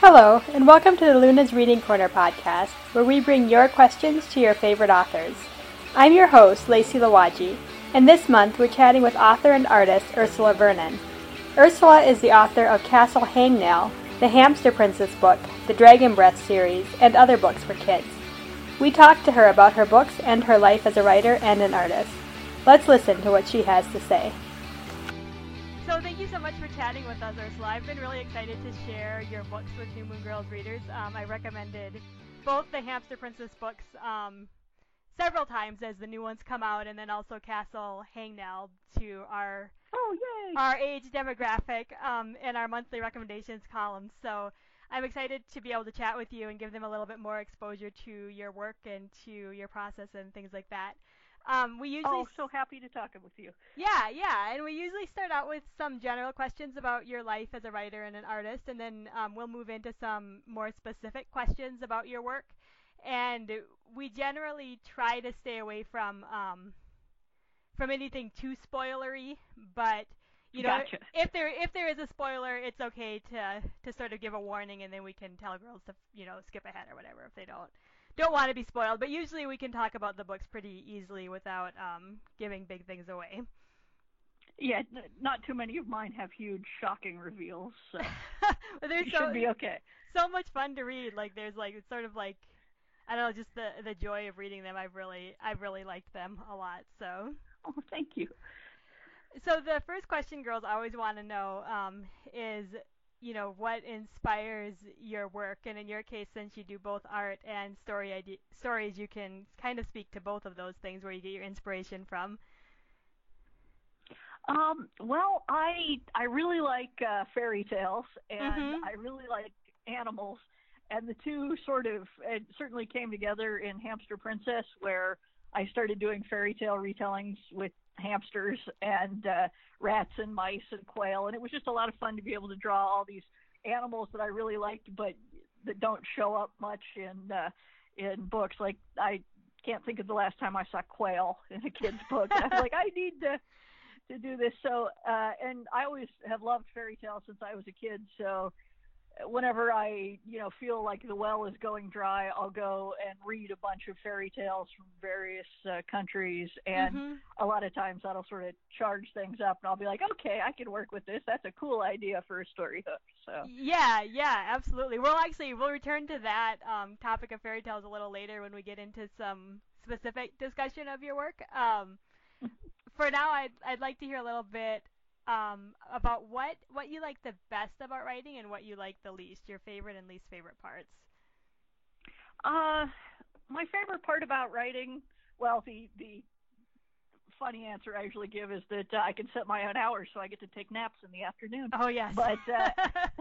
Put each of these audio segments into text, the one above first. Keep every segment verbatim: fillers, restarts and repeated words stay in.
Hello, and welcome to the Luna's Reading Corner podcast, where we bring your questions to your favorite authors. I'm your host, Lacey Lawaji, and this month we're chatting with author and artist Ursula Vernon. Ursula is the author of Castle Hangnail, the Hamster Princess book, the Dragon Breath series, and other books for kids. We talked to her about her books and her life as a writer and an artist. Let's listen to what she has to say. So thank you so much for chatting with us, Ursula. I've been really excited to share your books with New Moon Girls readers. Um, I recommended both the Hamster Princess books um, several times as the new ones come out, and then also Castle Hangnail to our oh yay our age demographic um, in our monthly recommendations column. So I'm excited to be able to chat with you and give them a little bit more exposure to your work and to your process and things like that. Um, we usually oh, so happy to talk with you. Yeah, yeah, and we usually start out with some general questions about your life as a writer and an artist, and then um, we'll move into some more specific questions about your work. And we generally try to stay away from um, from anything too spoilery, but you know, Gotcha. if there if there is a spoiler, it's okay to to sort of give a warning, and then we can tell girls to you know skip ahead or whatever if they don't don't want to be spoiled. But usually we can talk about the books pretty easily without um, giving big things away. Yeah, n- not too many of mine have huge, shocking reveals, so But there's you so, should be okay. So much fun to read. Like there's like it's sort of like I don't know, just the the joy of reading them. I've really I've really liked them a lot. So. Oh, thank you. So the first question girls always want to know um, is, you know, what inspires your work? And in your case, since you do both art and story ide- stories, you can kind of speak to both of those things where you get your inspiration from. Um, well, I I really like uh, fairy tales, and Mm-hmm. I really like animals, and the two sort of it certainly came together in Hamster Princess, where I started doing fairy tale retellings with hamsters and uh, rats and mice and quail, and it was just a lot of fun to be able to draw all these animals that I really liked, but that don't show up much in uh, in books. Like I can't think of the last time I saw quail in a kid's book, and I was like, I need to to do this. So, uh, and I always have loved fairy tales since I was a kid. So whenever I, you know, feel like the well is going dry, I'll go and read a bunch of fairy tales from various uh, countries. And Mm-hmm. a lot of times that'll sort of charge things up, and I'll be like, okay, I can work with this. That's a cool idea for a story hook. So Yeah, yeah, absolutely. Well, actually, we'll return to that um, topic of fairy tales a little later when we get into some specific discussion of your work. Um, for now, I'd I'd like to hear a little bit um, about what what you like the best about writing and what you like the least. Your favorite and least favorite parts. uh, my favorite part about writing, well, the, the funny answer I usually give is that uh, I can set my own hours, so I get to take naps in the afternoon. Oh yes. But uh,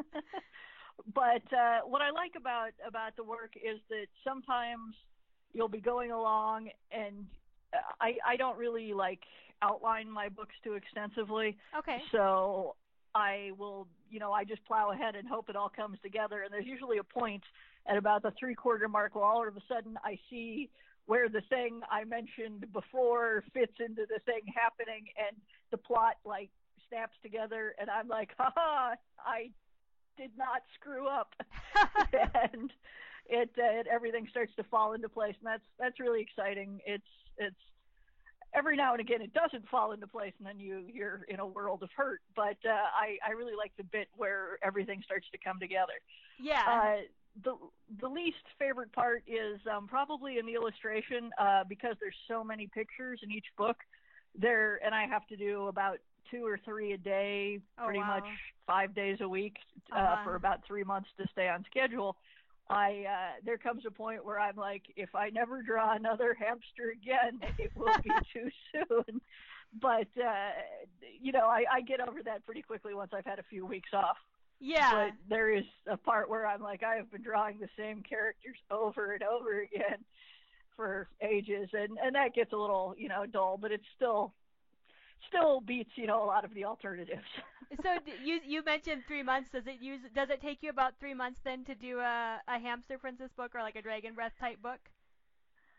but uh, what I like about about the work is that sometimes you'll be going along, and I I don't really like outline my books too extensively. Okay. So I will, you know, I just plow ahead and hope it all comes together. And there's usually a point at about the three quarter mark where all of a sudden I see where the thing I mentioned before fits into the thing happening, and the plot like snaps together, and I'm like, haha, I did not screw up. And it, uh, it everything starts to fall into place, and that's that's really exciting. It's it's every now and again it doesn't fall into place, and then you you're in a world of hurt. But uh, I I really like the bit where everything starts to come together. Yeah. Uh, the the least favorite part is um, probably in the illustration, uh, because there's so many pictures in each book. There, and I have to do about two or three a day, Oh, pretty wow. much five days a week, uh, Uh-huh. for about three months to stay on schedule. I uh, there comes a point where I'm like, if I never draw another hamster again, it will be too soon. But uh, you know, I, I get over that pretty quickly once I've had a few weeks off. Yeah. But there is a part where I'm like, I have been drawing the same characters over and over again for ages, and and that gets a little, you know, dull. But it's still still beats, you know, a lot of the alternatives. So d- you you mentioned three months. Does it use does it take you about three months then to do a, a Hamster Princess book or like a Dragon Breath type book?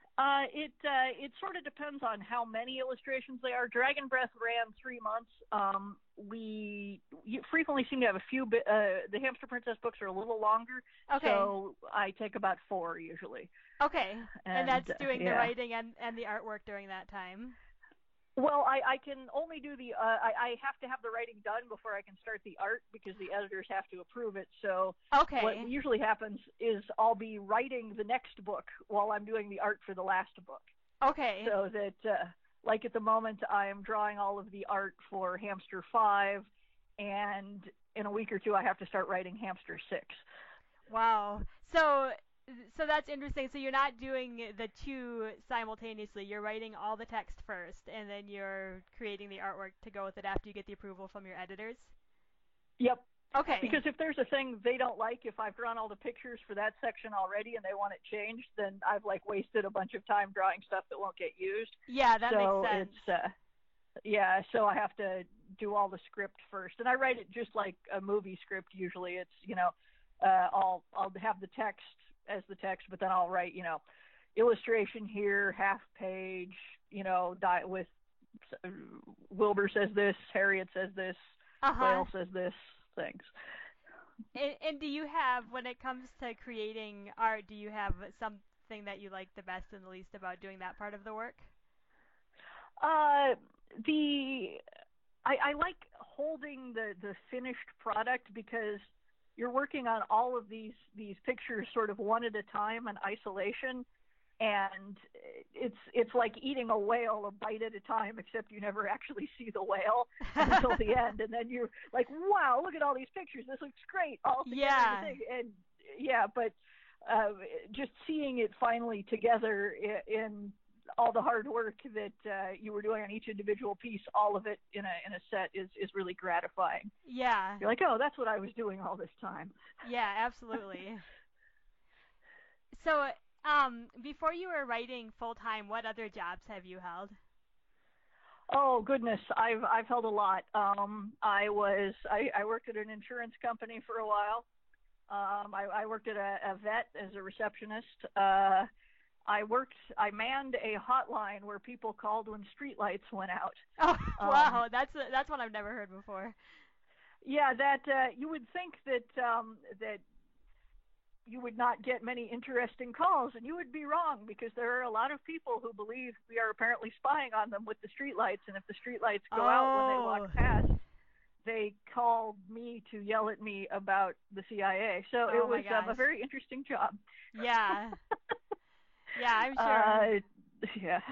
Uh, it uh, it sort of depends on how many illustrations they are. Dragon Breath ran three months. Um, we you frequently seem to have a few. Bi- uh, the Hamster Princess books are a little longer, Okay. so I take about four usually. Okay, and, And, that's doing uh, the yeah. writing and, and the artwork during that time. Well, I, I can only do the. Uh, I, I have to have the writing done before I can start the art because the editors have to approve it. So Okay. what usually happens is I'll be writing the next book while I'm doing the art for the last book. Okay. So that, uh, like at the moment, I am drawing all of the art for Hamster five, and in a week or two, I have to start writing Hamster six. Wow. So so that's interesting. So you're not doing the two simultaneously. You're writing all the text first, and then you're creating the artwork to go with it after you get the approval from your editors? Yep. Okay. Because if there's a thing they don't like, if I've drawn all the pictures for that section already and they want it changed, then I've like wasted a bunch of time drawing stuff that won't get used. Yeah, that so makes sense. It's, uh, yeah, so I have to do all the script first. And I write it just like a movie script usually. It's, you know, uh, I'll I'll have the text as the text, but then I'll write, you know, illustration here, half page, you know, di- with uh, Wilbur says this, Harriet says this, Uh-huh. Whale says this, things. And, and do you have, when it comes to creating art, do you have something that you like the best and the least about doing that part of the work? Uh, the I, I like holding the, the finished product because you're working on all of these these pictures sort of one at a time in isolation, and it's it's like eating a whale a bite at a time, except you never actually see the whale until the end, and then you're like, wow, look at all these pictures, this looks great, all together. Yeah. And, and yeah, but uh, just seeing it finally together in, in all the hard work that uh, you were doing on each individual piece, all of it in a in a set is is really gratifying. Yeah. You're like, oh, that's what I was doing all this time. Yeah, absolutely. So, um, before you were writing full time, what other jobs have you held? Oh goodness, I've I've held a lot. Um, I was I, I worked at an insurance company for a while. Um, I, I worked at a, a vet as a receptionist. Uh, I worked, I manned a hotline where people called when streetlights went out. Oh, wow, Um, that's that's one I've never heard before. yeah, that uh, you would think that um, that you would not get many interesting calls, and you would be wrong because there are a lot of people who believe we are apparently spying on them with the streetlights, and if the streetlights go oh. out when they walk past, they called me to yell at me about the C I A. So Oh it my was um, a gosh. very interesting job. Yeah. Yeah, I'm sure. Uh, yeah.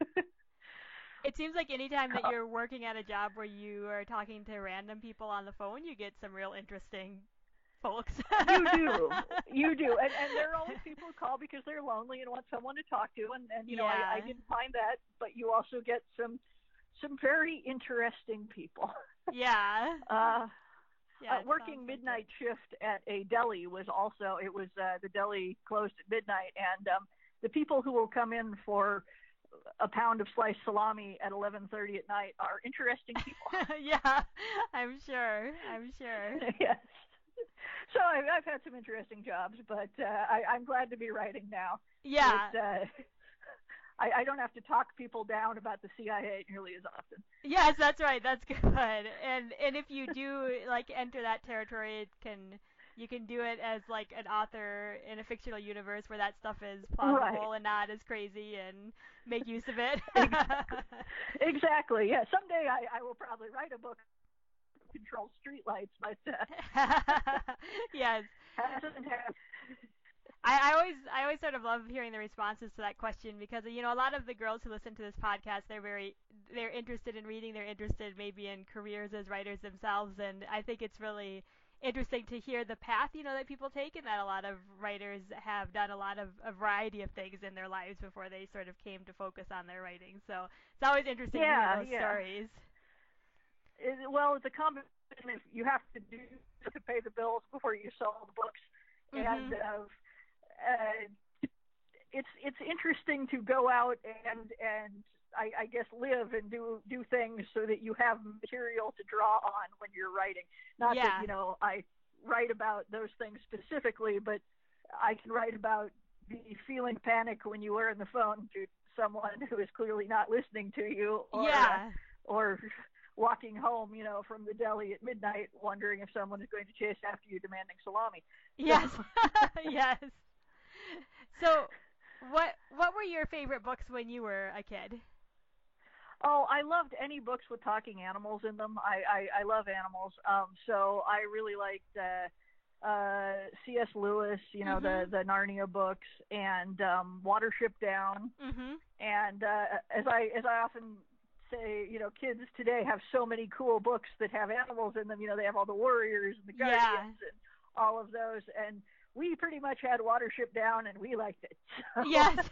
It seems like anytime that you're working at a job where you are talking to random people on the phone, you get some real interesting folks. You do. You do. And, and there are always people who call because they're lonely and want someone to talk to. And, and you know, Yeah. I, I didn't find that, but you also get some some very interesting people. Yeah. Uh, Yeah, uh, it working sounds like midnight it. shift at a deli was also, it was, uh, the deli closed at midnight. And um, the people who will come in for a pound of sliced salami at eleven thirty at night are interesting people. Yeah, I'm sure. I'm sure. Yes. So I've, I've had some interesting jobs, but uh, I, I'm glad to be writing now. Yeah. It, uh, I, I don't have to talk people down about the C I A nearly as often. Yes, that's right. That's good. And and if you do like enter that territory, it can you can do it as like an author in a fictional universe where that stuff is plausible Right. and not as crazy, and make use of it. Exactly. Exactly. Yeah. Someday I, I will probably write a book that controls streetlights, but uh, Yes. hasn't happened. I, I always I always sort of love hearing the responses to that question because you know a lot of the girls who listen to this podcast, they're very they're interested in reading, they're interested maybe in careers as writers themselves, and I think it's really interesting to hear the path you know that people take, and that a lot of writers have done a lot of a variety of things in their lives before they sort of came to focus on their writing. So it's always interesting Yeah, to hear those yeah. stories. It, well, it's a combination of you have to do to pay the bills before you sell the books, Mhm. and uh, uh, it's it's interesting to go out and and I, I guess live and do do things so that you have material to draw on when you're writing. Not Yeah. that you know I write about those things specifically, but I can write about be feeling panic when you were on the phone to someone who is clearly not listening to you, or yeah. uh, or walking home, you know, from the deli at midnight, wondering if someone is going to chase after you demanding salami. Yes, So, yes. So, what what were your favorite books when you were a kid? Oh, I loved any books with talking animals in them. I I, I love animals. Um, so I really liked uh, uh, C S. Lewis, you know, mm-hmm. the the Narnia books, and um, Watership Down. Mm-hmm. And uh, as I as I often say, you know, kids today have so many cool books that have animals in them. You know, they have all the warriors and the guardians Yeah. and all of those. And we pretty much had Watership Down, and we liked it. So Yes.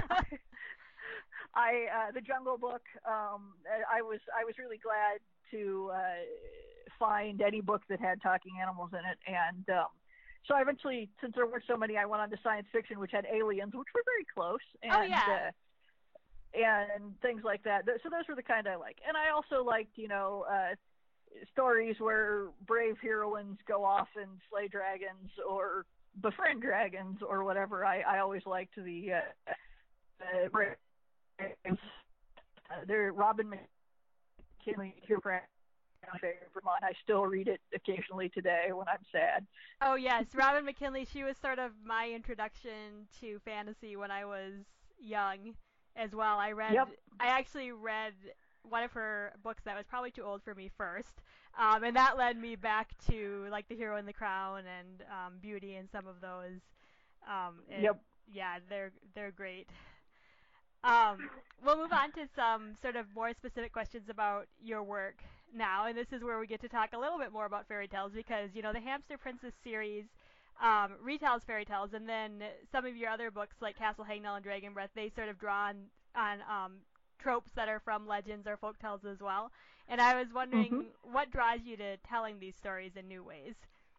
I uh, the Jungle Book. Um, I was I was really glad to uh, find any book that had talking animals in it, and um, so I eventually, since there weren't so many, I went on to science fiction, which had aliens, which were very close. And, oh yeah. Uh, and things like that. So those were the kind I like. And I also liked, you know, uh, stories where brave heroines go off and slay dragons or befriend dragons or whatever. I, I always liked the uh, uh, brave. Uh, they're Robin McKinley, my favorite Vermont. I still read it occasionally today when I'm sad. Oh yes, Robin McKinley. She was sort of my introduction to fantasy when I was young. As well, I read. Yep. I actually read one of her books that was probably too old for me first, um, and that led me back to like The Hero and the Crown and um, Beauty and some of those. Um, and, yep. Yeah, they're they're great. Um, we'll move on to some sort of more specific questions about your work now, and this is where we get to talk a little bit more about fairy tales because you know the Hamster Princess series. Um, retells fairy tales, and then some of your other books like Castle Hangnail and Dragon Breath, they sort of draw on, on um, tropes that are from legends or folk tales as well. And I was wondering, Mm-hmm. what draws you to telling these stories in new ways?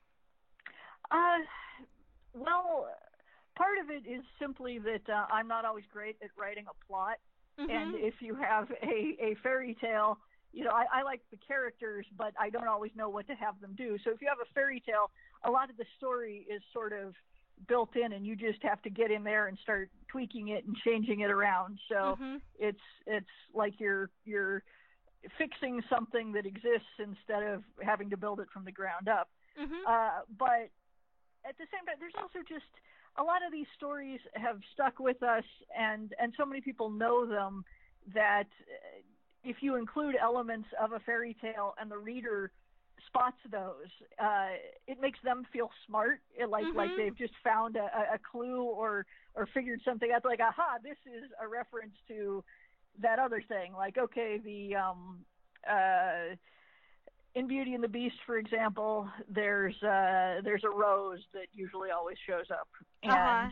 Uh, well, part of it is simply that uh, I'm not always great at writing a plot. Mm-hmm. And if you have a, a fairy tale, you know, I, I like the characters, but I don't always know what to have them do. So if you have a fairy tale, a lot of the story is sort of built in, and you just have to get in there and start tweaking it and changing it around. So mm-hmm. it's it's like you're you're fixing something that exists instead of having to build it from the ground up. Mm-hmm. Uh, but at the same time, there's also just a lot of these stories have stuck with us, and and so many people know them that if you include elements of a fairy tale and the reader spots those, uh, it makes them feel smart, like mm-hmm. like they've just found a, a clue or or figured something out. Like, aha, this is a reference to that other thing. Like, okay, the um, uh, in Beauty and the Beast, for example, there's uh, there's a rose that usually always shows up, and uh-huh.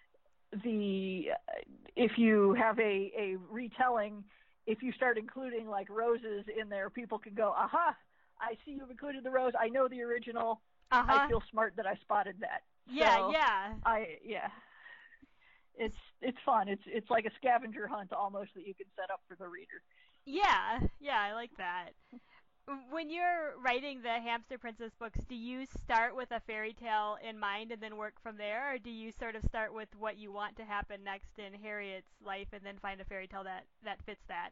the if you have a a retelling, if you start including like roses in there, people can go, aha, I see you've included the rose. I know the original. Uh-huh. I feel smart that I spotted that. Yeah, so yeah. I yeah. It's it's fun. It's it's like a scavenger hunt almost that you can set up for the reader. Yeah, yeah, I like that. When you're writing the Hamster Princess books, do you start with a fairy tale in mind and then work from there, or do you sort of start with what you want to happen next in Harriet's life and then find a fairy tale that, that fits that?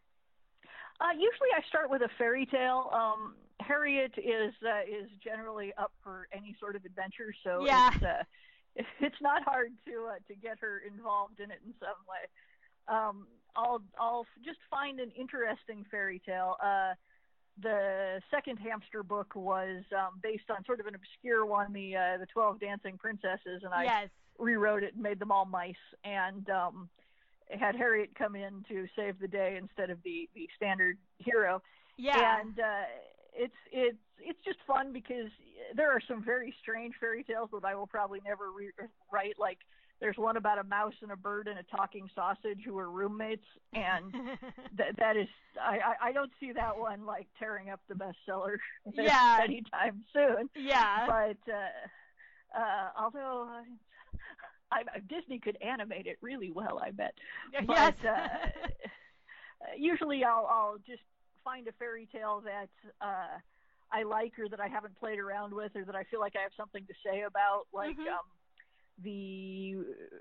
Uh, usually I start with a fairy tale. Um, Harriet is uh, is generally up for any sort of adventure, so yeah. it's uh, it's not hard to uh, to get her involved in it in some way. Um, I'll I'll just find an interesting fairy tale. Uh, the second Hamster book was um, based on sort of an obscure one, the uh, the twelve Dancing Princesses, and I yes. rewrote it and made them all mice, and um, had Harriet come in to save the day instead of the, the standard hero. Yeah. And uh, it's it's it's just fun because there are some very strange fairy tales that I will probably never re- write. Like there's one about a mouse and a bird and a talking sausage who are roommates, and that that is I, I, I don't see that one like tearing up the bestseller yeah. anytime soon. Yeah. But uh, uh, although. Uh, I, Disney could animate it really well, I bet. Yes. But uh, usually I'll, I'll just find a fairy tale that uh, I like or that I haven't played around with or that I feel like I have something to say about. Like mm-hmm. um, the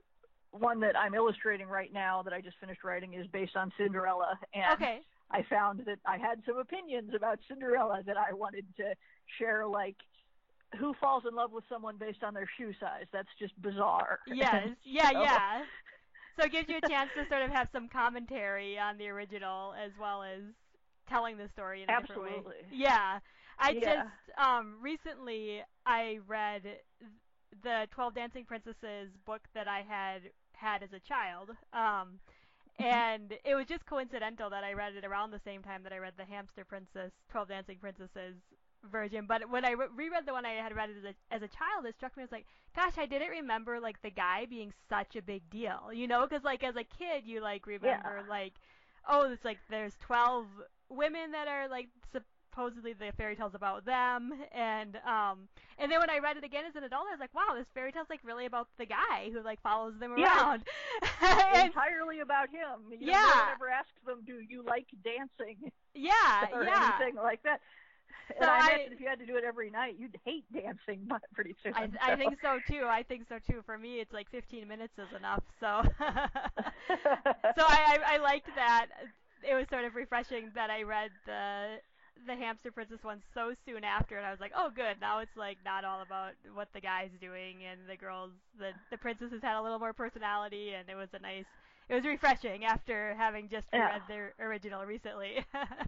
one that I'm illustrating right now that I just finished writing is based on Cinderella, and Okay. I found that I had some opinions about Cinderella that I wanted to share, like who falls in love with someone based on their shoe size? That's just bizarre. Yes. Yeah, so, yeah. So it gives you a chance to sort of have some commentary on the original as well as telling the story in a absolutely. different way. Yeah. I yeah. just um recently I read the twelve Dancing Princesses book that I had had as a child. Um and it was just coincidental that I read it around the same time that I read the Hamster Princess twelve Dancing Princesses version. But when I re- reread the one I had read as a, as a child, it struck me as like, gosh, I didn't remember like the guy being such a big deal, you know? Because like as a kid, you like remember yeah. like, oh, it's like there's twelve women that are like supposedly the fairy tales about them, and um, and then when I read it again as an adult, I was like, wow, this fairy tale's like really about the guy who like follows them yeah, around. It's and, entirely about him. You know, yeah. no one ever asks them, do you like dancing? Yeah, or yeah. anything like that. So and I, I imagine if you had to do it every night, you'd hate dancing pretty soon. I, so. I think so too. I think so too. For me, it's like fifteen minutes is enough. So, so I, I I liked that. It was sort of refreshing that I read the the Hamster Princess one so soon after, and I was like, oh, good. Now it's like not all about what the guy's doing, and the girls, the the princesses had a little more personality, and it was a nice. It was refreshing after having just read yeah. their original recently.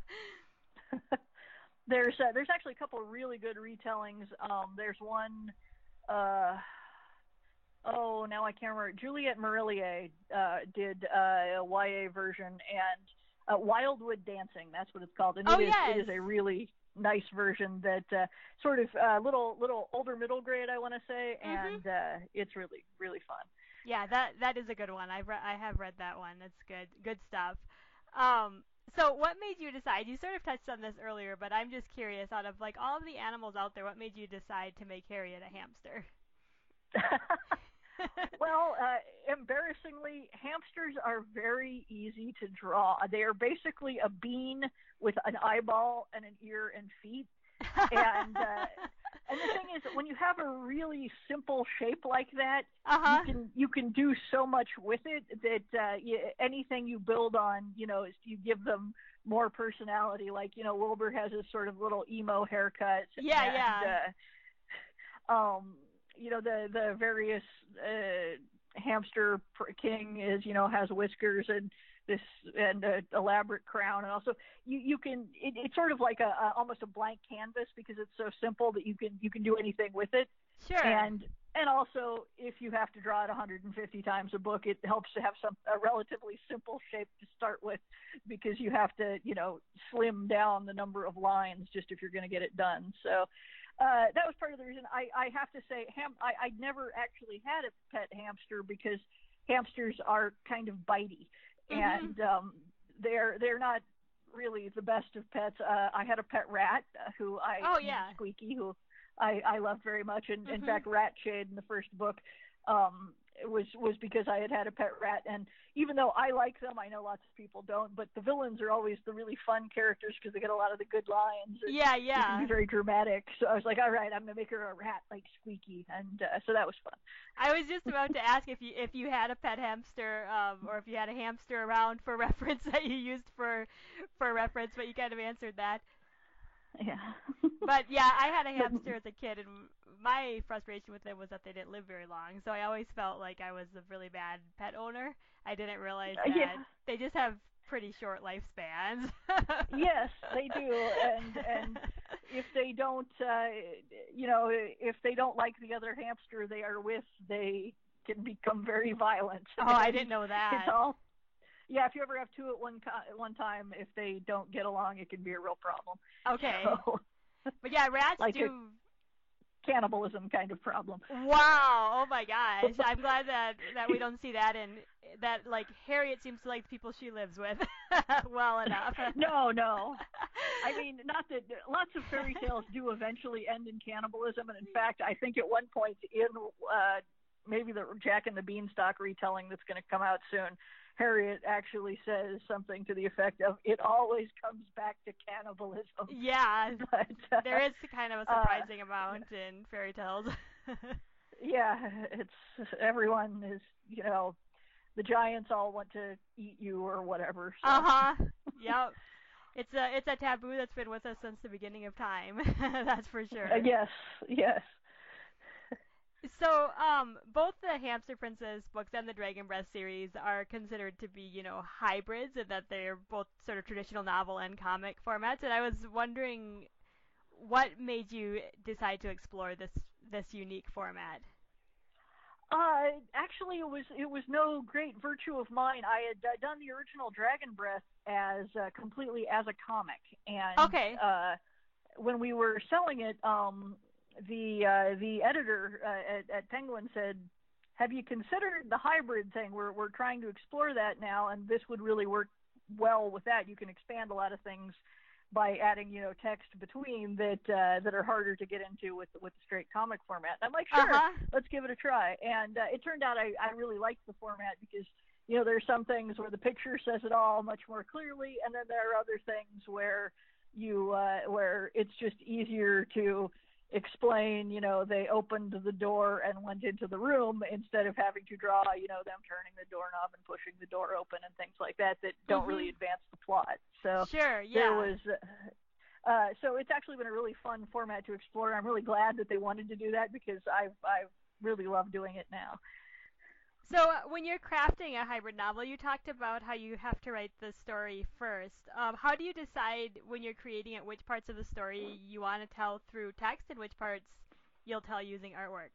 There's uh, there's actually a couple of really good retellings. Um, there's one, uh, oh now I can't remember. Juliette Marillier uh, did uh, a Y A version, and uh, Wildwood Dancing. That's what it's called, and oh, it is yes. it is a really nice version that uh, sort of uh, little little older middle grade, I want to say, mm-hmm. and uh, it's really really fun. Yeah, that that is a good one. I've re- I have read that one. It's good good stuff. Um, so what made you decide? You sort of touched on this earlier, but I'm just curious. Out of like all of the animals out there, what made you decide to make Harriet a hamster? Well, uh, embarrassingly, hamsters are very easy to draw. They are basically a bean with an eyeball and an ear and feet. and uh, and the thing is, when you have a really simple shape like that, uh-huh. you can you can do so much with it that uh, you, anything you build on, you know, is you give them more personality. Like, you know, Wilbur has this sort of little emo haircut. Yeah, and, yeah. Uh, um, you know, the the various uh, hamster king is, you know, has whiskers and this and an elaborate crown, and also you you can it, it's sort of like a, a almost a blank canvas because it's so simple that you can you can do anything with it. Sure. And and also if you have to draw it one hundred fifty times a book, it helps to have some a relatively simple shape to start with, because you have to, you know, slim down the number of lines just if you're going to get it done. So uh, that was part of the reason. I, I have to say, ham I I never actually had a pet hamster because hamsters are kind of bitey. Mm-hmm. And um, they're they're not really the best of pets. Uh, I had a pet rat uh, who I oh, named yeah. Squeaky, who I, I loved very much. And mm-hmm. in fact, Ratshade in the first book um, was was because I had had a pet rat. And even though I like them, I know lots of people don't. But the villains are always the really fun characters because they get a lot of the good lines. And yeah, yeah. They can be very dramatic. So I was like, all right, I'm gonna make her a rat like Squeaky, and uh, so that was fun. I was just about to ask if you if you had a pet hamster, um, or if you had a hamster around for reference that you used for for reference, but you kind of answered that. Yeah. But yeah, I had a hamster as a kid, and my frustration with them was that they didn't live very long. So I always felt like I was a really bad pet owner. I didn't realize that yeah. they just have pretty short lifespans. Yes, they do, and and if they don't, uh, you know, if they don't like the other hamster they are with, they can become very violent. Oh, I didn't know that. It's all. Yeah, if you ever have two at one at one time, if they don't get along, it can be a real problem. Okay. So, but yeah, rats like do. Cannibalism kind of problem. Wow! Oh my gosh! I'm glad that that we don't see that, and that like Harriet seems to like the people she lives with well enough. No, no. I mean, not that lots of fairy tales do eventually end in cannibalism, and in fact, I think at one point in uh, maybe the Jack and the Beanstalk retelling that's going to come out soon, Harriet actually says something to the effect of, it always comes back to cannibalism. Yeah, but, uh, there is kind of a surprising uh, amount in fairy tales. Yeah, it's everyone is, you know, the giants all want to eat you or whatever. So. Uh huh. Yep. It's a it's a taboo that's been with us since the beginning of time. That's for sure. Uh, yes. Yes. So, um, both the Hamster Princess books and the Dragon Breath series are considered to be, you know, hybrids, and that they're both sort of traditional novel and comic formats. And I was wondering, what made you decide to explore this this unique format? Uh, actually, it was it was no great virtue of mine. I had uh, done the original Dragon Breath as uh, completely as a comic, and okay. uh, when we were selling it, um, the uh, the editor uh, at, at Penguin said, "Have you considered the hybrid thing? We're we're trying to explore that now, and this would really work well with that. You can expand a lot of things by adding, you know, text between that uh, that are harder to get into with with the straight comic format." And I'm like, sure, uh-huh. let's give it a try. And uh, it turned out I, I really liked the format because, you know, there's some things where the picture says it all much more clearly, and then there are other things where you uh, where it's just easier to explain, you know, they opened the door and went into the room instead of having to draw, you know, them turning the doorknob and pushing the door open and things like that that don't mm-hmm. really advance the plot. So sure, yeah. there was, uh, uh, so it's actually been a really fun format to explore. I'm really glad that they wanted to do that because I've, I've really loved doing it now. So uh, when you're crafting a hybrid novel, you talked about how you have to write the story first. Um, how do you decide when you're creating it which parts of the story you want to tell through text and which parts you'll tell using artwork?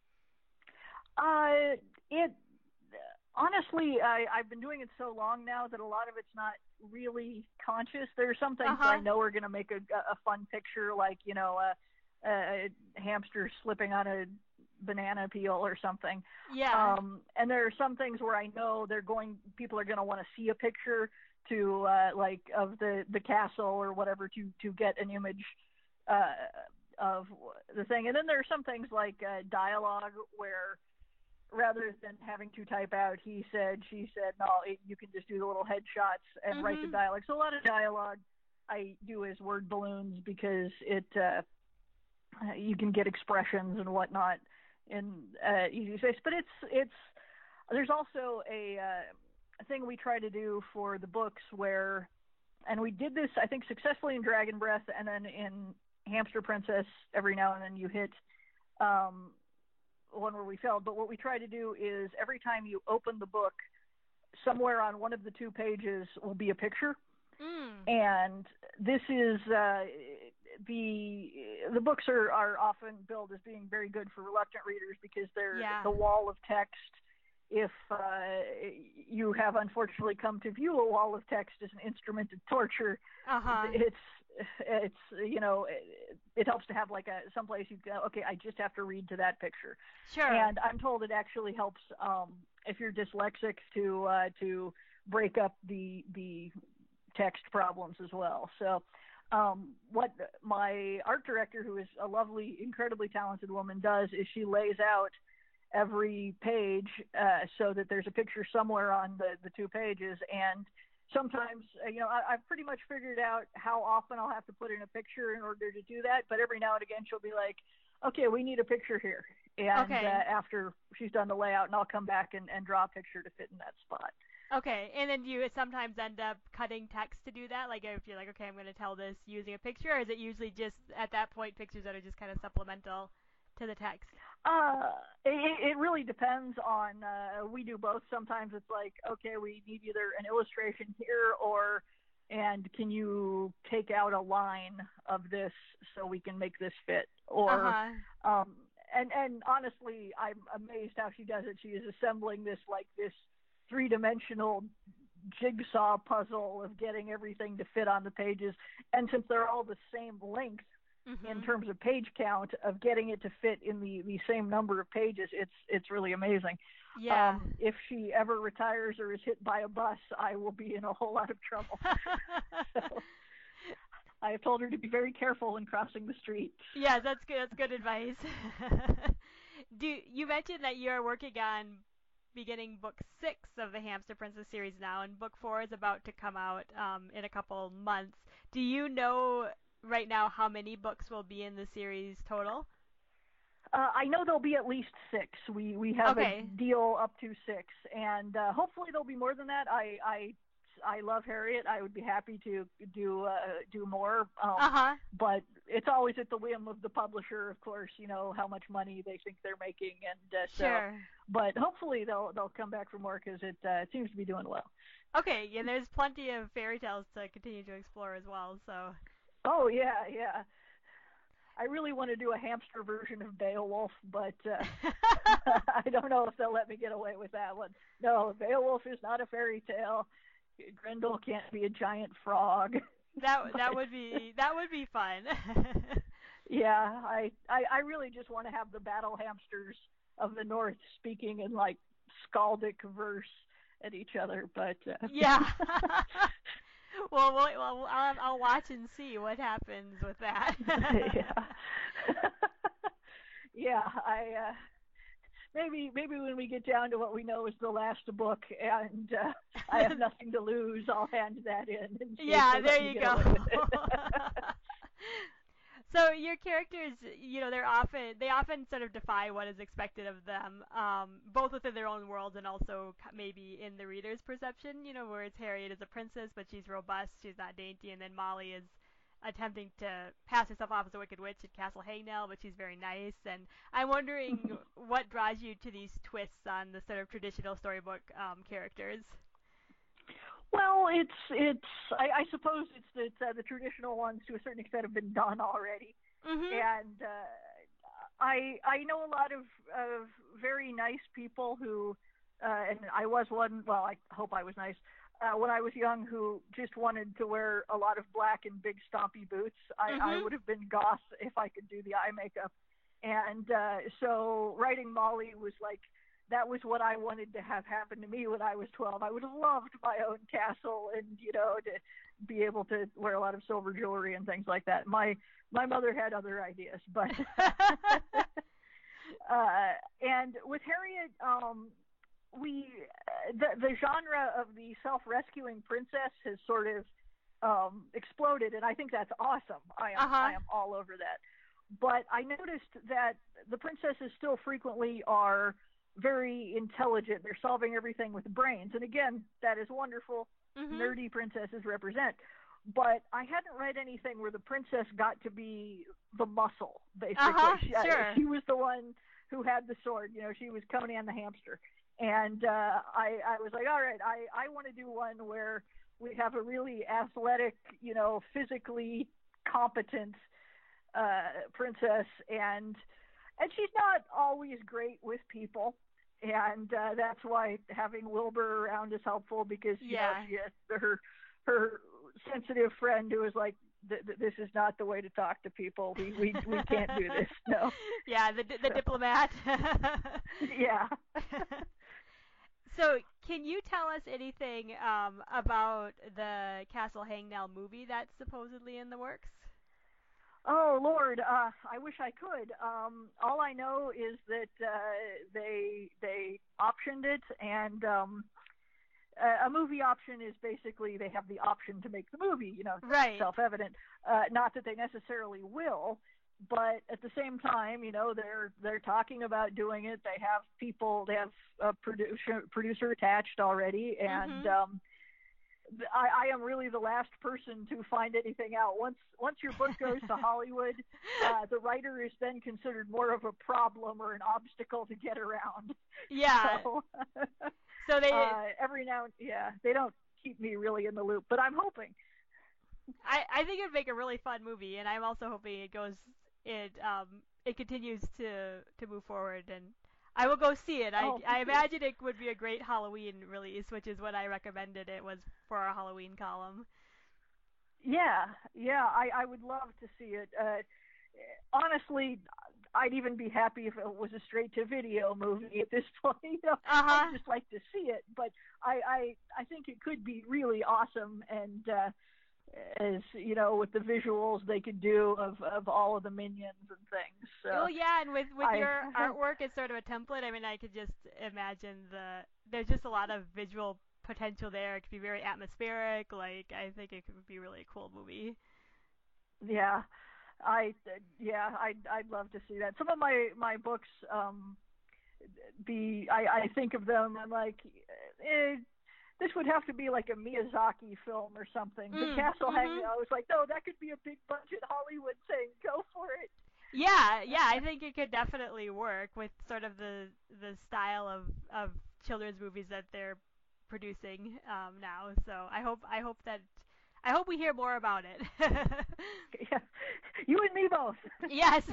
Uh, it honestly, I, I've been doing it so long now that a lot of it's not really conscious. There are some things uh-huh. that I know are going to make a, a fun picture, like, you know, a, a hamster slipping on a banana peel or something. Yeah. Um, and there are some things where I know they're going, people are going to want to see a picture to, uh, like, of the, the castle or whatever to, to get an image, uh, of the thing. And then there are some things like, uh, dialogue where rather than having to type out, he said, she said, no, it, you can just do the little headshots and mm-hmm. write the dialogue. So a lot of dialogue I do as word balloons because it, uh, you can get expressions and whatnot in uh, easy space. But it's it's there's also a, uh, a thing we try to do for the books where, and we did this I think successfully in Dragon Breath, and then in Hamster Princess every now and then you hit um, one where we failed. But what we try to do is every time you open the book, somewhere on one of the two pages will be a picture. Mm. And this is uh, the the books are, are often billed as being very good for reluctant readers because they're yeah. the wall of text. If uh, you have unfortunately come to view a wall of text as an instrument of torture, uh-huh. it's it's you know it, it helps to have like a someplace you go, okay, I just have to read to that picture. Sure. And I'm told it actually helps um, if you're dyslexic to uh, to break up the the text problems as well. So um, what my art director, who is a lovely, incredibly talented woman, does is she lays out every page uh, so that there's a picture somewhere on the, the two pages. And sometimes, uh, you know, I, I've pretty much figured out how often I'll have to put in a picture in order to do that. But every now and again, she'll be like, okay, we need a picture here. And okay. uh, after she's done the layout, and I'll come back and, and draw a picture to fit in that spot. Okay, and then do you sometimes end up cutting text to do that? Like if you're like, okay, I'm going to tell this using a picture, or is it usually just, at that point, pictures that are just kind of supplemental to the text? Uh, it, it really depends on, uh, we do both. Sometimes it's like, okay, we need either an illustration here or, and can you take out a line of this so we can make this fit? Or, uh-huh. um, and, and honestly, I'm amazed how she does it. She is assembling this, like this, three-dimensional jigsaw puzzle of getting everything to fit on the pages, and since they're all the same length mm-hmm. in terms of page count, of getting it to fit in the, the same number of pages, it's it's really amazing. Yeah. Um, if she ever retires or is hit by a bus, I will be in a whole lot of trouble. So, I have told her to be very careful when crossing the street. Yeah, that's good. That's good advice. Do you mentioned that you're working on beginning book six of the Hamster Princess series now, and book four is about to come out um, in a couple months. Do you know right now how many books will be in the series total? Uh, I know there'll be at least six. We we have Okay. a deal up to six, and uh, hopefully there'll be more than that. I I I love Harriet. I would be happy to do uh, do more. Um, Uh-huh. But it's always at the whim of the publisher, of course. You know how much money they think they're making, and uh, so. Sure. But hopefully they'll they'll come back for more because it uh, it seems to be doing well. Okay, and there's plenty of fairy tales to continue to explore as well. So. Oh yeah, yeah. I really want to do a hamster version of Beowulf, but uh, I don't know if they'll let me get away with that one. No, Beowulf is not a fairy tale. Grendel can't be a giant frog. That that would be that would be fun. Yeah, I, I I really just want to have the battle hamsters of the north speaking in like skaldic verse at each other, but uh, yeah. well, well, well I'll, I'll watch and see what happens with that. yeah. Yeah, I uh, maybe maybe when we get down to what we know is the last book, and uh, I have nothing to lose, I'll hand that in. And see yeah, if they let there me you get go. away with it. So your characters, you know, they're often they often sort of defy what is expected of them, um, both within their own worlds and also maybe in the reader's perception. You know, whereas Harriet is a princess, but she's robust, she's not dainty, and then Molly is attempting to pass herself off as a wicked witch at Castle Hangnell, but she's very nice. And I'm wondering what draws you to these twists on the sort of traditional storybook um, characters. Well, it's it's I, I suppose it's that uh, the traditional ones to a certain extent have been done already, Mm-hmm. and uh, I I know a lot of of very nice people who, uh, and I was one. Well, I hope I was nice. Uh, when I was young, who just wanted to wear a lot of black and big stompy boots. I, Mm-hmm. I would have been goth if I could do the eye makeup. And uh, so writing Molly was like, that was what I wanted to have happen to me when I was twelve. I would have loved my own castle and, you know, to be able to wear a lot of silver jewelry and things like that. My my mother had other ideas, but uh, and with Harriet, um, we the the genre of the self-rescuing princess has sort of um, exploded, and I think that's awesome. I am Uh-huh. I am all over that. But I noticed that the princesses still frequently are very intelligent. They're solving everything with brains, and again, that is wonderful. Mm-hmm. Nerdy princesses represent. But I hadn't read anything where the princess got to be the muscle, basically. Uh-huh, she, sure. she was the one who had the sword. You know, she was Conan the hamster. And uh, I, I was like, all right, I, I want to do one where we have a really athletic, you know, physically competent uh, princess, and and she's not always great with people, and uh, that's why having Wilbur around is helpful, because you Yeah. know she has her her sensitive friend who is like, th- th- this is not the way to talk to people. We we we can't do this. No. Yeah, the the diplomat. Yeah. So, can you tell us anything um, about the Castle Hangnell movie that's supposedly in the works? Oh Lord, uh, I wish I could. Um, all I know is that uh, they they optioned it, and um, a a movie option is basically they have the option to make the movie. You know, Right. self-evident. Uh, not that they necessarily will, but at the same time, you know, they're they're talking about doing it. They have people, they have a producer producer attached already, and. Mhm. Um, I, I am really the last person to find anything out. Once once your book goes to Hollywood, uh, the writer is then considered more of a problem or an obstacle to get around. Yeah. So, So they, uh, every now and yeah, they don't keep me really in the loop, but I'm hoping. I, I think it would make a really fun movie, and I'm also hoping it goes, it um, it continues to to move forward, and I will go see it. I, Oh, I imagine it would be a great Halloween release, which is what I recommended it was for our Halloween column. Yeah, yeah, I, I would love to see it. Uh, honestly, I'd even be happy if it was a straight-to-video movie at this point. You know, Uh-huh. I'd just like to see it, but I, I, I think it could be really awesome, and uh, as you know, with the visuals they could do of, of all of the minions and things. So, Oh yeah, and with with I- your artwork as sort of a template, I mean, I could just imagine the there's just a lot of visual potential there. It could be very atmospheric. Like, I think it could be really a cool movie. yeah. I yeah, I'd I'd love to see that. Some of my my books, um, be I I think of them. I'm like, eh, this would have to be like a Miyazaki film or something. Mm, the Castle mm-hmm. Hanging. I was like, no, that could be a big budget Hollywood thing. Go for it. Yeah, yeah, I think it could definitely work with sort of the the style of, of children's movies that they're producing um, now. So I hope I hope that I hope we hear more about it. Yeah, you and me both. Yes.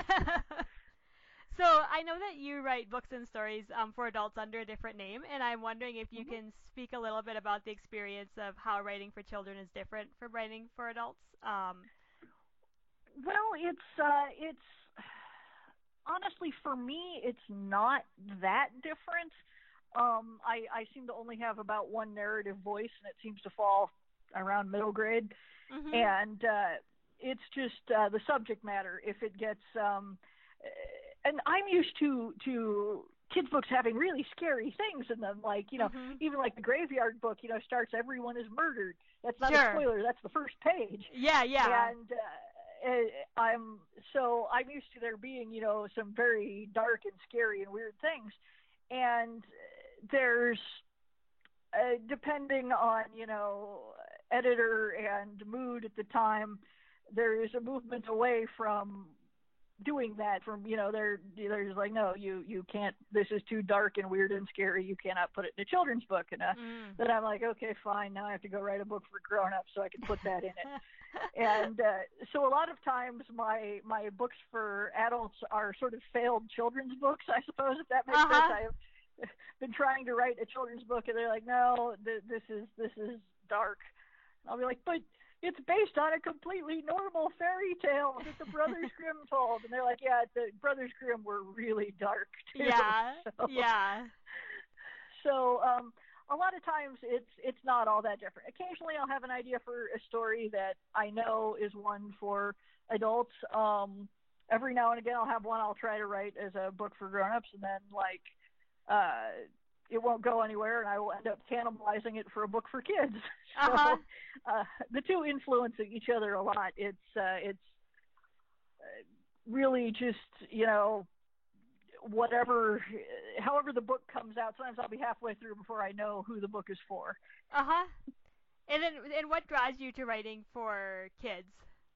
So I know that you write books and stories um, for adults under a different name, and I'm wondering if you Mm-hmm. can speak a little bit about the experience of how writing for children is different from writing for adults. Um, Well, it's uh, it's honestly for me, it's not that different. Um, I I seem to only have about one narrative voice, and it seems to fall around middle grade, mm-hmm. and uh, it's just uh, the subject matter. If it gets um, and I'm used to to kids books having really scary things in them, like, you know, mm-hmm. even like the Graveyard book, you know, starts everyone is murdered. That's not Sure. a spoiler. That's the first page. Yeah, yeah. And uh, I'm so I'm used to there being, you know, some very dark and scary and weird things, and there's uh, depending on, you know, editor and mood at the time, there is a movement away from doing that. From, you know, they're they're just like, no, you you can't, this is too dark and weird and scary, you cannot put it in a children's book. And uh, Mm. then I'm like, okay, fine, now I have to go write a book for grown-ups so I can put that in it. And uh, so a lot of times my my books for adults are sort of failed children's books, I suppose, if that makes Uh-huh. sense. I have been trying to write a children's book, and they're like, no, th- this is this is dark. And I'll be like, but it's based on a completely normal fairy tale that the Brothers Grimm told. And they're like, yeah, the Brothers Grimm were really dark, too. Yeah, so, yeah. So um, a lot of times it's it's not all that different. Occasionally I'll have an idea for a story that I know is one for adults. Um, every now and again I'll have one I'll try to write as a book for grown-ups, and then, like, uh, it won't go anywhere, and I will end up cannibalizing it for a book for kids. So Uh-huh. uh, the two influence each other a lot. It's uh, it's uh, really just, you know, whatever, however the book comes out. Sometimes I'll be halfway through before I know who the book is for. Uh-huh. And then, and what draws you to writing for kids?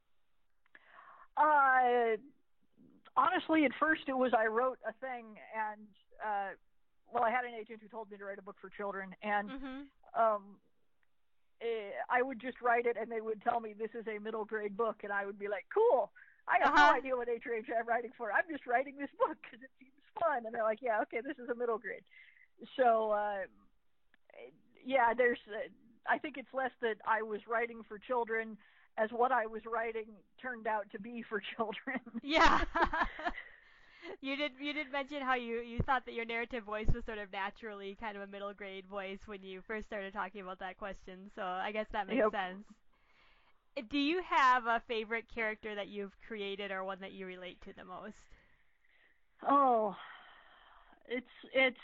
Uh, honestly, at first it was I wrote a thing, and uh, well, I had an agent who told me to write a book for children, and Mm-hmm. um, eh, I would just write it, and they would tell me this is a middle grade book, and I would be like, cool. I have Uh-huh. no idea what age range I'm writing for. I'm just writing this book because it seems fun. And they're like, yeah, okay, this is a middle grade. So, uh, yeah, there's, uh, I think it's less that I was writing for children as what I was writing turned out to be for children. Yeah. You did you did mention how you, you thought that your narrative voice was sort of naturally kind of a middle grade voice when you first started talking about that question, so I guess that makes Yep. sense. Do you have a favorite character that you've created or one that you relate to the most? Oh, it's, it's,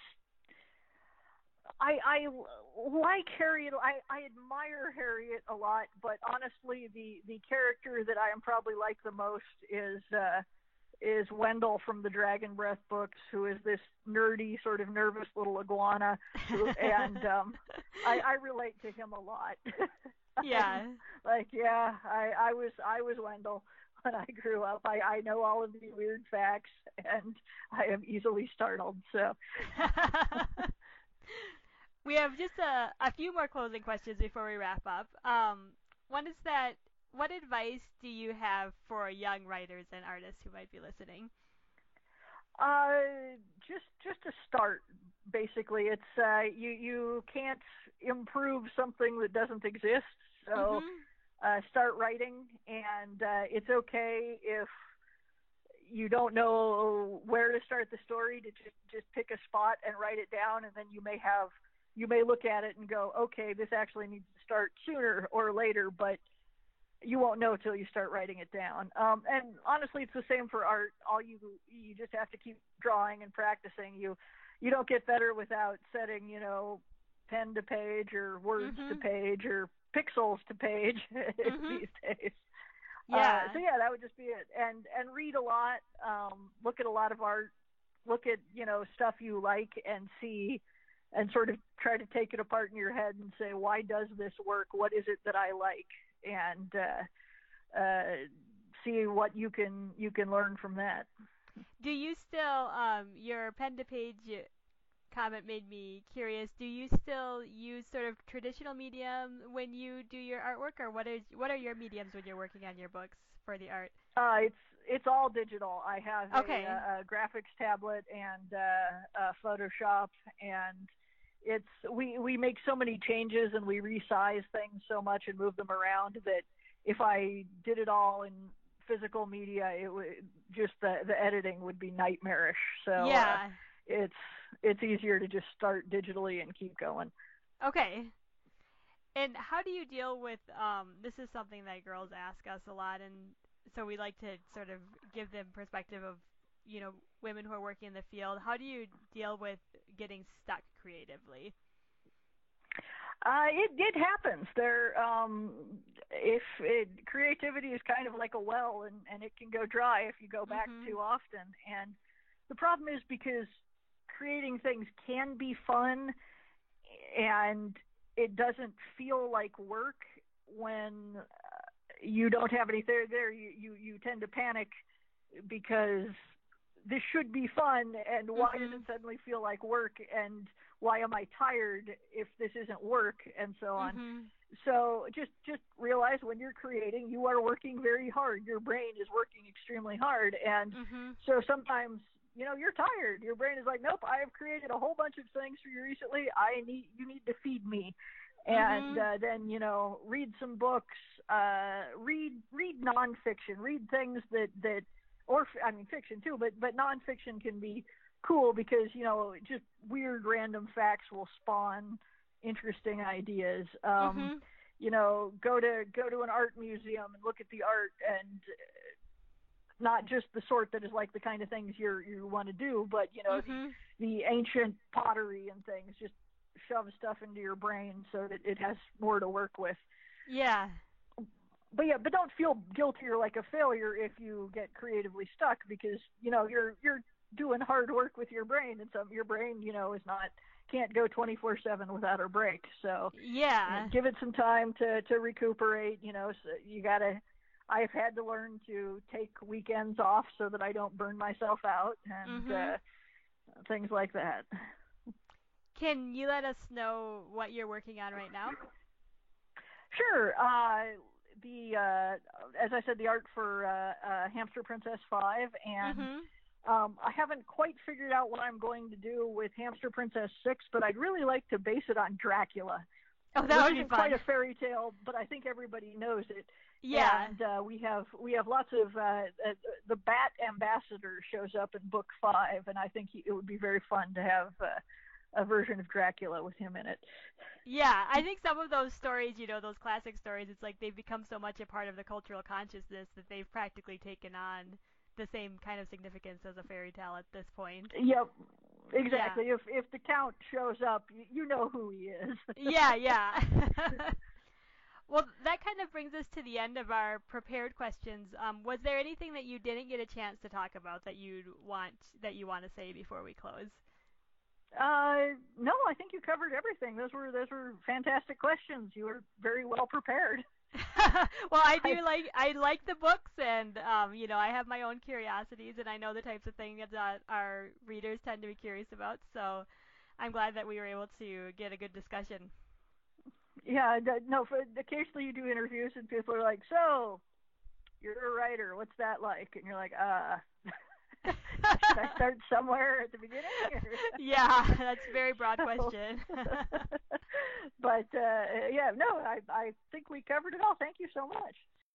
I, I like Harriet. I, I admire Harriet a lot, but honestly, the, the character that I am probably like the most is, uh, is Wendell from the Dragon Breath books, who is this nerdy, sort of nervous little iguana, who, and um, I, I relate to him a lot. Yeah. Like, yeah, I, I was I was Wendell when I grew up. I, I know all of the weird facts, and I am easily startled. So. We have just a, a few more closing questions before we wrap up. Um, one is that, what advice do you have for young writers and artists who might be listening? Uh, just just to start, basically, it's uh, you you can't improve something that doesn't exist. So Mm-hmm. uh, start writing, and uh, it's okay if you don't know where to start the story. To just just pick a spot and write it down, and then you may have you may look at it and go, okay, this actually needs to start sooner or later, but you won't know till you start writing it down. Um, and honestly, it's the same for art. All you you just have to keep drawing and practicing. You you don't get better without setting, you know, pen to page or words Mm-hmm. to page or pixels to page Mm-hmm. these days. Yeah. Uh, so yeah, that that would just be it. And and read a lot. Um, look at a lot of art. Look at, you know, stuff you like and see, and sort of try to take it apart in your head and say, why does this work? What is it that I like? And uh, uh, see what you can you can learn from that. Do you still, um, your pen to page comment made me curious. Do you still use sort of traditional medium when you do your artwork, or what is what are your mediums when you're working on your books for the art? Uh, it's it's all digital. I have okay. a, a graphics tablet and uh, uh, Photoshop, and it's we we make so many changes and we resize things so much and move them around that if I did it all in physical media, it would just the the editing would be nightmarish. So yeah, uh, it's it's easier to just start digitally and keep going. Okay. And how do you deal with um? This is something that girls ask us a lot, and so we like to sort of give them perspective of, you know, women who are working in the field. How do you deal with getting stuck creatively? Uh, it it happens. There, um, if it, creativity is kind of like a well, and, and it can go dry if you go back mm-hmm. too often. And the problem is because creating things can be fun, and it doesn't feel like work when uh, you don't have any there. There, you, you you tend to panic because this should be fun, and why mm-hmm. does it suddenly feel like work, and why am I tired if this isn't work, and so on. Mm-hmm. So just just realize when you're creating, you are working very hard. Your brain is working extremely hard, and mm-hmm. so sometimes, you know, you're tired. Your brain is like, nope, I have created a whole bunch of things for you recently. I need you need to feed me. And mm-hmm. uh, then, you know, read some books, uh, read read nonfiction, read things that, that or I mean fiction too, but but nonfiction can be cool because, you know, just weird random facts will spawn interesting ideas. Um, mm-hmm. You know, go to go to an art museum and look at the art, and not just the sort that is like the kind of things you you want to do, but, you know, mm-hmm. the, the ancient pottery and things. Just shove stuff into your brain so that it has more to work with. Yeah. But yeah, but don't feel guilty or like a failure if you get creatively stuck, because, you know, you're you're doing hard work with your brain, and some your brain, you know, is not can't go twenty-four seven without a break. So yeah, you know, give it some time to to recuperate. You know, so you gotta. I've had to learn to take weekends off so that I don't burn myself out, and mm-hmm. uh, things like that. Can you let us know what you're working on right now? Sure. Uh, the uh, as I said, the art for uh, uh, Hamster Princess five, and mm-hmm. um, I haven't quite figured out what I'm going to do with Hamster Princess six, but I'd really like to base it on Dracula. Oh, that would be fun. Quite a fairy tale, but I think everybody knows it. Yeah. And uh, we have we have lots of uh, uh, the Bat Ambassador shows up in book five, and I think he, it would be very fun to have uh, a version of Dracula with him in it. Yeah, I think some of those stories, you know, those classic stories, it's like they've become so much a part of the cultural consciousness that they've practically taken on the same kind of significance as a fairy tale at this point. Yep, exactly. Yeah. If if the Count shows up, you, you know who he is. yeah, yeah. Well, that kind of brings us to the end of our prepared questions. Um, was there anything that you didn't get a chance to talk about that you want that you want to say before we close? Uh, no, I think you covered everything. Those were those were fantastic questions. You were very well prepared. Well, I do I, like I like the books, and um, you know, I have my own curiosities, and I know the types of things that our readers tend to be curious about. So, I'm glad that we were able to get a good discussion. Yeah, no. For, occasionally, you do interviews, and people are like, "So, you're a writer. What's that like?" And you're like, "Uh." Should I start somewhere at the beginning? Or? Yeah, that's a very broad question. But, uh, yeah, no, I, I think we covered it all. Thank you so much.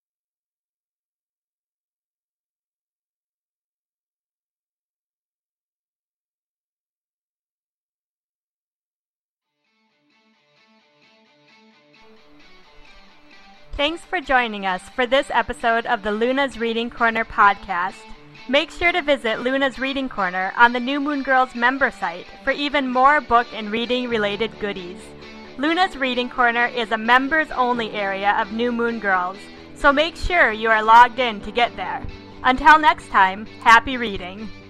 Thanks for joining us for this episode of the Luna's Reading Corner podcast. Make sure to visit Luna's Reading Corner on the New Moon Girls member site for even more book and reading related goodies. Luna's Reading Corner is a members only area of New Moon Girls, So make sure you are logged in to get there. Until next time, happy reading!